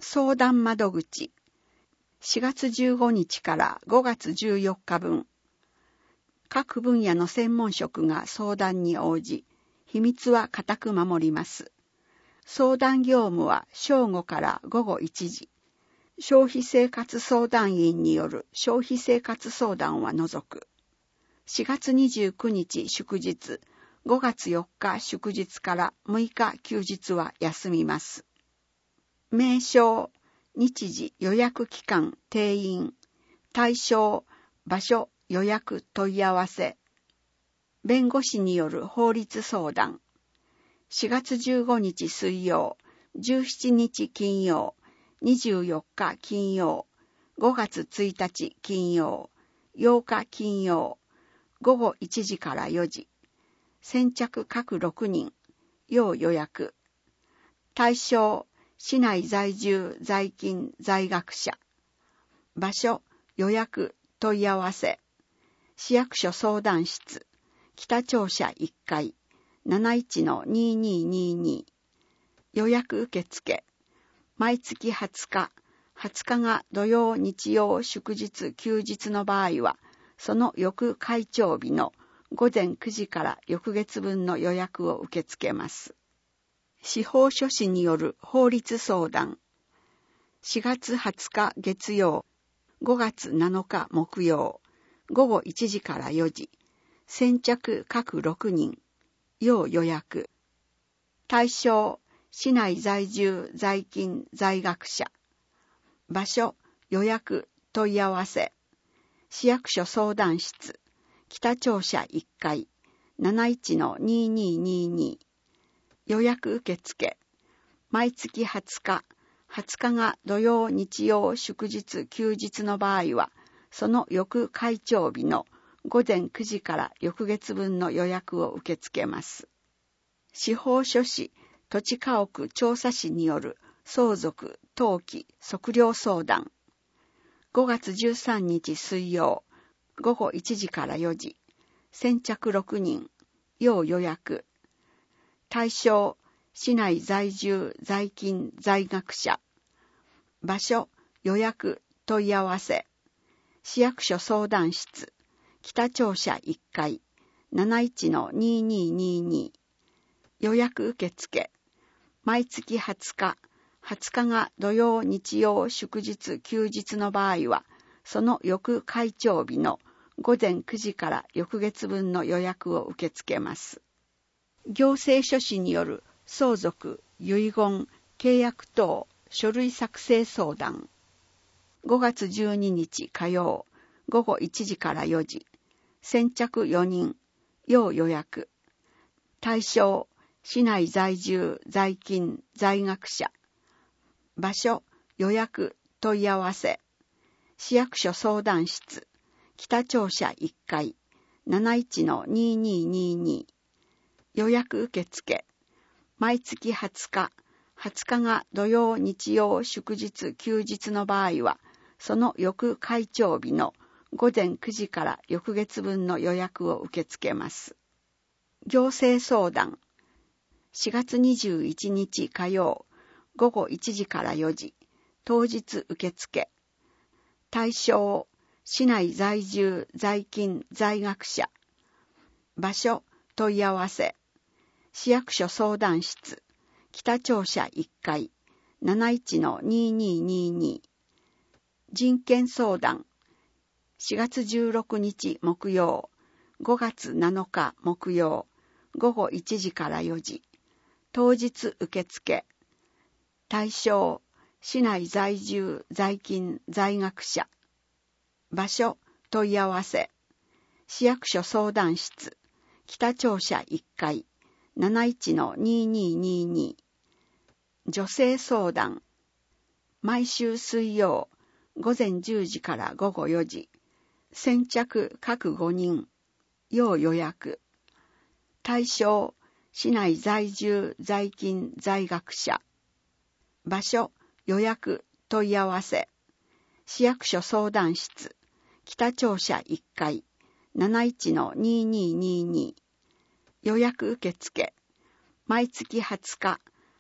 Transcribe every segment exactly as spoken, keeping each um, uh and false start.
相談窓口しがつじゅうごにちからごがつじゅうよっかぶん、各分野の専門職が相談に応じ、秘密は固く守ります。相談業務は正午からごごいちじ、消費生活相談員による消費生活相談は除く。しがつにじゅうくにち祝日、ごがつよっか祝日からむいか休日は休みます。名称、日時、予約期間、定員、対象、場所、予約、問い合わせ。弁護士による法律相談。しがつじゅうごにち水曜、じゅうしちにち金曜、にじゅうよっか金曜、ごがつついたち金曜、ようか金曜、ごごいちじからよじ。先着各ろくにん、要予約。対象、市内在住、在勤、在学者。場所、予約、問い合わせ。市役所相談室、北庁舎いっかい、なないちのにーにーにーに。予約受付。毎月はつか、はつかが土曜、日曜、祝日、休日の場合は、その翌開庁日のごぜんくじから翌月分の予約を受け付けます。司法書士による法律相談。しがつはつか月曜、ごがつなのか木曜、ごごいちじからよじ。先着各ろくにん、要予約。対象、市内在住、在勤、在学者。場所、予約、問い合わせ。市役所相談室、北庁舎いっかい、なないちのにーにーにーに。予約受付。毎月はつか、はつかが土曜、日曜、祝日、休日の場合は、その翌開庁日のごぜんくじから翌月分の予約を受け付けます。司法書士、土地家屋調査士による相続、登記、測量相談。ごがつじゅうさんにち水曜、ごごいちじからよじ。先着ろくにん、要予約。対象、市内在住、在勤、在学者。場所、予約、問い合わせ。市役所相談室、北庁舎いっかい、なないちのにーにーにーに。予約受付。毎月はつか、はつかが土曜、日曜、祝日、休日の場合は、その翌開庁日のごぜんくじから翌月分の予約を受け付けます。行政書士による相続、遺言、契約等、書類作成相談。ごがつじゅうににち火曜、ごごいちじからよじ。先着よにん、要予約。対象、市内在住、在勤、在学者。場所、予約、問い合わせ。市役所相談室、北庁舎いっかい、なないちのにーにーにーに。予約受付。毎月はつか、はつかが土曜、日曜、祝日、休日の場合は、その翌開庁日のごぜんくじから翌月分の予約を受け付けます。行政相談。しがつにじゅういちにち火曜、ごごいちじからよじ。当日受付。対象、市内在住、在勤、在学者。場所、問い合わせ。市役所相談室、北庁舎いっかい、なないちのにーにーにーに。人権相談。しがつじゅうろくにち木曜、ごがつなのか木曜、ごごいちじからよじ。当日受付。対象、市内在住、在勤、在学者。場所、問い合わせ。市役所相談室、北庁舎いっかい、なないちのにーにーにーに。女性相談。毎週水曜、ごぜんじゅうじからごごよじ。先着各ごにん、要予約。対象、市内在住、在勤、在学者。場所、予約、問い合わせ。市役所相談室、北庁舎いっかい、なないちのにーにーにーに。予約受付。毎月はつか、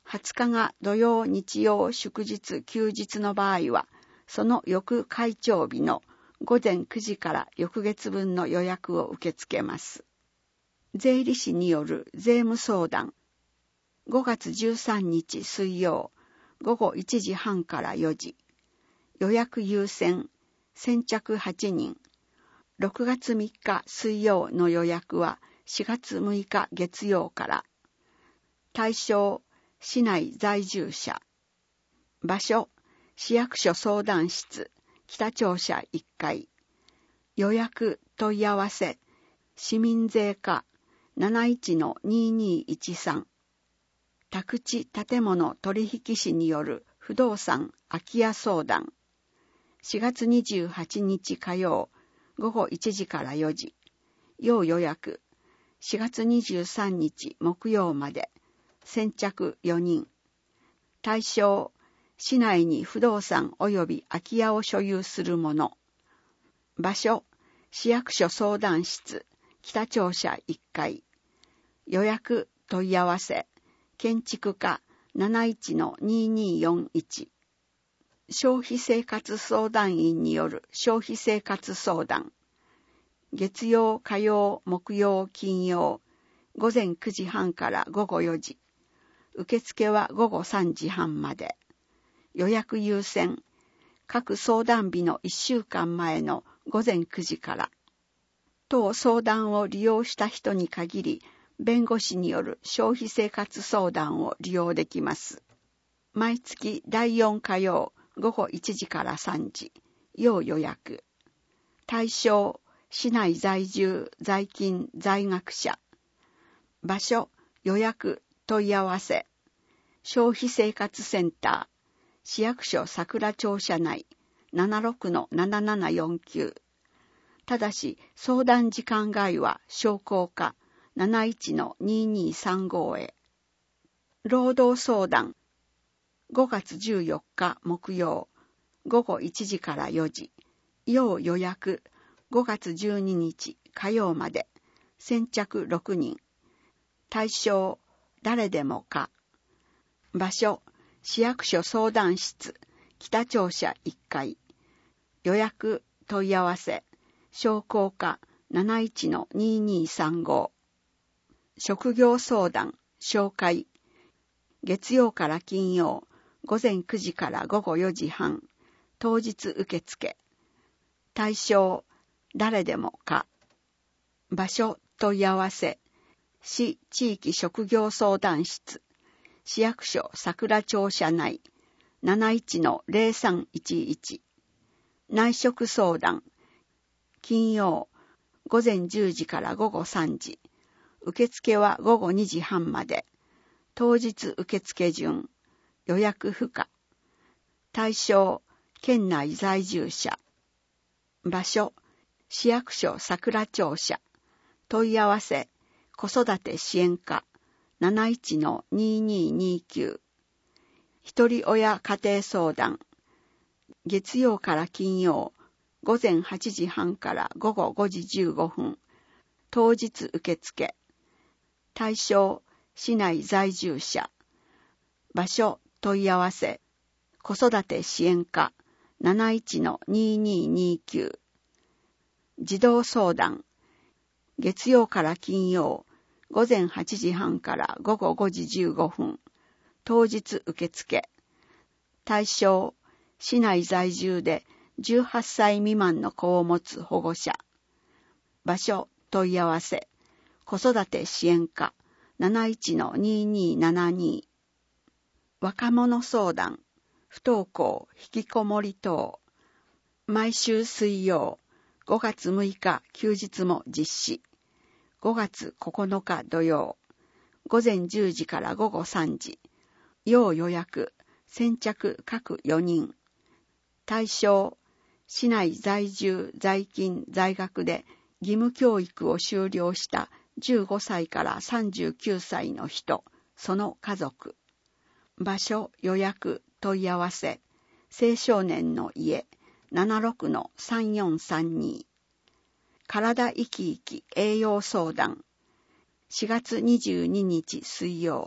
はつかが土曜、日曜、祝日、休日の場合は、その翌開帳日のごぜんくじから翌月分の予約を受け付けます。税理士による税務相談。ごがつじゅうさんにち水曜、ごごいちじはんからよじ。予約優先、先着はちにん。ろくがつみっか水曜の予約はしがつむいか月曜から。対象、市内在住者。場所、市役所相談室、北庁舎いっかい。予約、問い合わせ、市民税課 なないちのににいちさん。宅地建物取引士による不動産空き家相談。しがつにじゅうはちにち火曜、ごごいちじからよじ。要予約。しがつにじゅうさんにち木曜まで。先着よにん。対象、市内に不動産及び空き家を所有する者。場所、市役所相談室、北庁舎いっかい。予約、問い合わせ、建築課 なないちのにによんいち。消費生活相談員による消費生活相談。月曜、火曜、木曜、金曜、ごぜんくじはんからごごよじ。受付はごごさんじはんまで。予約優先。各相談日のいっしゅうかんまえのごぜんくじから。当相談を利用した人に限り、弁護士による消費生活相談を利用できます。毎月だいよんかようごごいちじからさんじ。要予約。対象、市内在住、在勤、在学者。場所、予約、問い合わせ。消費生活センター、市役所桜庁舎内 ななろくのななななよんきゅう。ただし、相談時間外は商工課 なないちのににさんご へ。労働相談。ごがつじゅうよっか木曜、ごごいちじからよじ。要予約、ごがつじゅうににち火曜まで。先着ろくにん。対象、誰でもか。場所、市役所相談室、北庁舎いっかい。予約、問い合わせ、商工課 なないちのににさんご。職業相談、紹介。月曜から金曜、ごぜんくじからごごよじはん。当日受付。対象、誰でもか。場所、問い合わせ、市地域職業相談室、市役所桜庁舎内 なないちのぜろさんいちいち。内職相談。金曜、ごぜんじゅうじからごごさんじ。受付はごごにじはんまで。当日受付順。予約不可。対象、県内在住者。場所、市役所桜庁舎。問い合わせ、子育て支援課 なないちのにににきゅう。一人親家庭相談。月曜から金曜、ごぜんはちじはんからごごごじじゅうごふん。当日受付。対象、市内在住者。場所、問い合わせ、子育て支援課 なないちのにににきゅう。児童相談。月曜から金曜、ごぜんはちじはんからごごごじじゅうごふん。当日受付。対象、市内在住でじゅうはっさい未満の子を持つ保護者。場所、問い合わせ、子育て支援課 なないちのににななに。若者相談、不登校、引きこもり等。毎週水曜、ごがつむいか休日も実施。ごがつここのか土曜、ごぜんじゅうじからごごさんじ。要予約、先着各よにん。対象、市内在住、在勤、在学で義務教育を修了したじゅうごさいからさんじゅうきゅうさいの人、その家族。場所、予約、問い合わせ、青少年の家 ななろくのさんよんさんに。体生き生き栄養相談。しがつにじゅうににち水曜、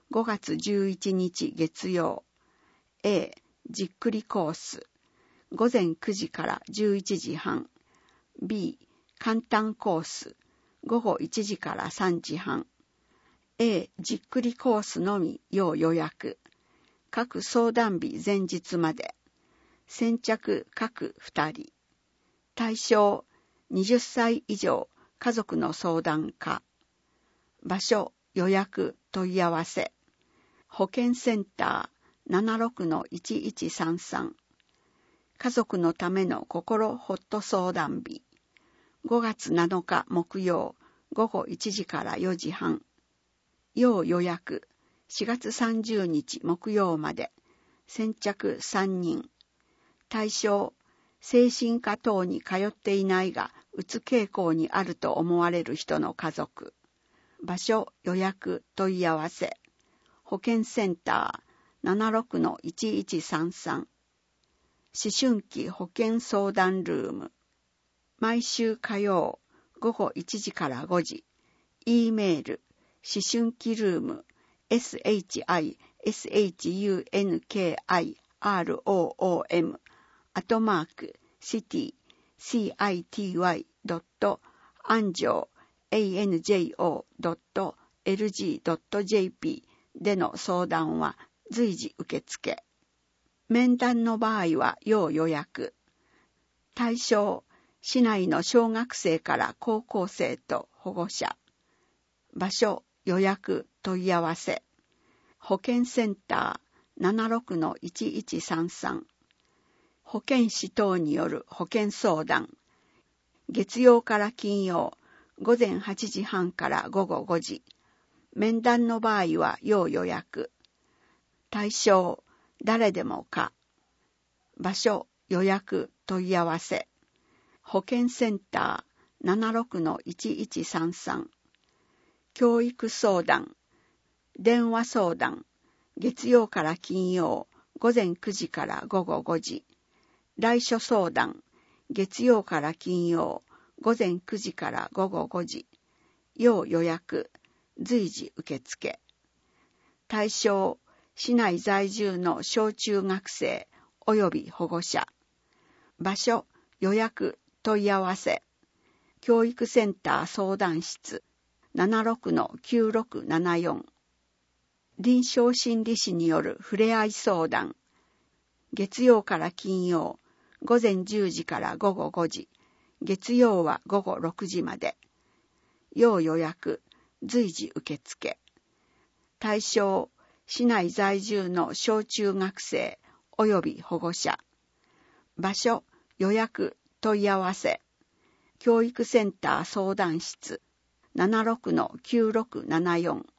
ごがつじゅういちにち月曜。A、じっくりコース。ごぜんくじからじゅういちじはん。B、簡単コース。ごごいちじからさんじはん。A、じっくりコースのみ要予約。各相談日前日まで。先着各ふたり。対象、はたち以上、家族の相談課。場所、予約、問い合わせ。保健センター ななろくのいちいちさんさん。家族のための心ホット相談日。ごがつなのか木曜、ごごいちじからよじはん。要予約、しがつさんじゅうにち木曜まで。先着さんにん。対象、精神科等に通っていないが、うつ傾向にあると思われる人の家族。場所、予約、問い合わせ。保健センター ななろくのいちいちさんさん。思春期保健相談ルーム。毎週火曜、ごごいちじからごじ。E メール、思春期ルーム、shishunkiroom、アットマーク、city、city ドット、anjo、anjo.lg.jp での相談は随時受付。面談の場合は要予約。対象、市内の小学生から高校生と保護者。場所、予約、問い合わせ。保健センター ななろくのいちいちさんさん。保健師等による保健相談。月曜から金曜、ごぜんはちじはんからごごごじ。面談の場合は要予約。対象、誰でもか。場所、予約、問い合わせ。保健センター ななろくのいちいちさんさん。教育相談。電話相談。月曜から金曜、ごぜんくじからごごごじ。来所相談。月曜から金曜、ごぜんくじからごごごじ。要予約。随時受付。対象、市内在住の小中学生及び保護者。場所、予約、問い合わせ。教育センター相談室 ななろくのきゅうろくななよん。臨床心理士によるふれあい相談。月曜から金曜、ごぜんじゅうじからごごごじ。月曜はごごろくじまで。要予約、随時受付。対象、市内在住の小中学生及び保護者。場所、予約、問い合わせ。教育センター相談室 ななろくのきゅうろくななよん。